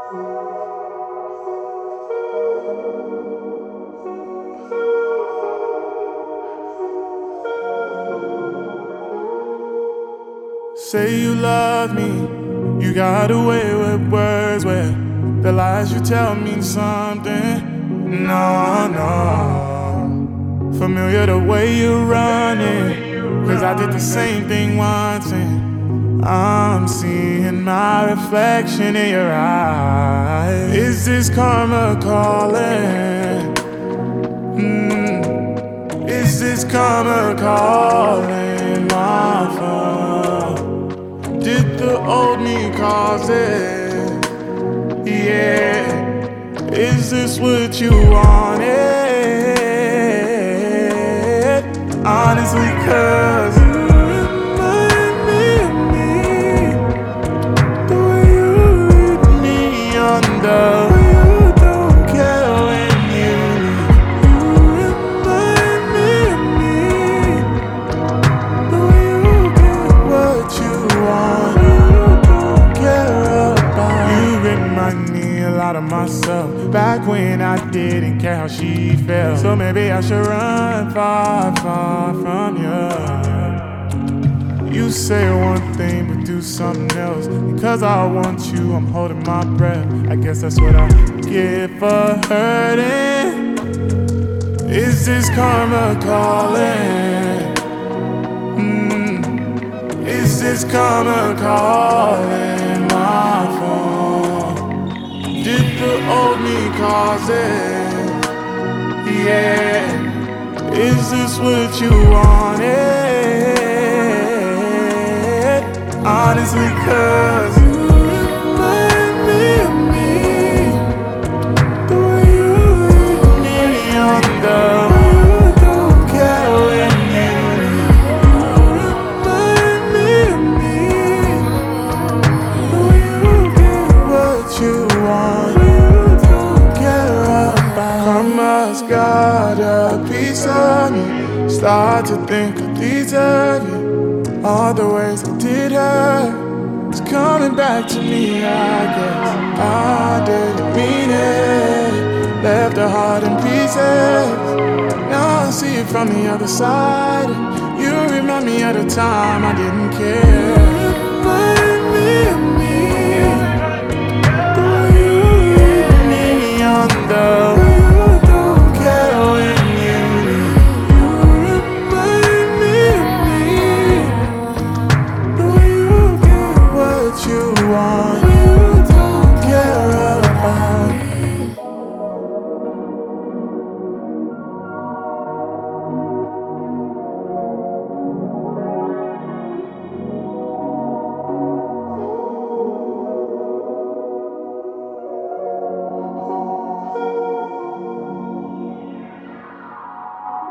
Say you love me, you got away with words where the lies you tell mean something. No, no. Familiar the way you're running, 'cause I did the same thing once and I'm seeing my reflection in your eyes. Is this karma calling? Is this karma calling my phone? Did the old me cause it? Yeah. Is this what you wanted? Honestly, 'cause you remind me of me. The way you read me under. You don't care when you leave. You remind me of me. The way you get what you want. You don't care about. You remind me a lot of myself back when I didn't care how she felt. So maybe I should run far, far from you. You say one thing but do something else. Because I want you, I'm holding my breath. I guess that's what I get for hurting. Is this karma calling? Is this karma calling my phone? Did the old me cause it? Yeah. Is this what you wanted? Honestly, 'cause you remind me of me. The way you leave me under. You don't care when you leave. You remind me of me. The way you get what you want. You don't care about. Karma's got a piece of me. Start to think of these of you. All the ways I did her. It's coming back to me, I guess. I didn't mean it. Left her heart in pieces. Now I see it from the other side. You remind me of the time I didn't care. Remind me of me. The way you leave me under. You don't care when you leave. You remind me of me. The way you get what you want. You don't care about.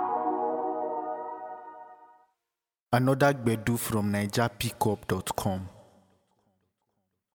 Another Gbedu from NigerPickup.com.